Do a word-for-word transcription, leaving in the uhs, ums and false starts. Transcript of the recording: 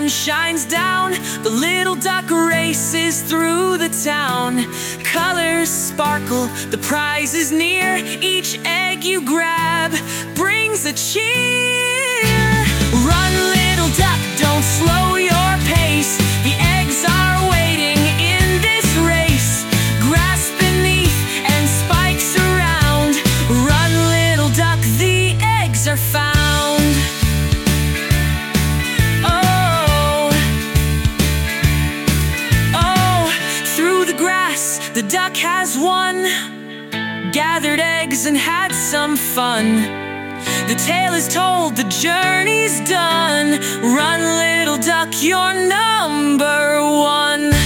sun shines down, the little duck races through the town. Colors sparkle, the prize is near. Each egg you grab brings a cheer. Run, little duck, don't slow your pace. The eggs are waiting in this race. Grass beneath and spikes around. Run, little duck, the eggs are found. The duck has won, gathered eggs and had some fun. The tale is told, the journey's done. Run, little duck, you're number one.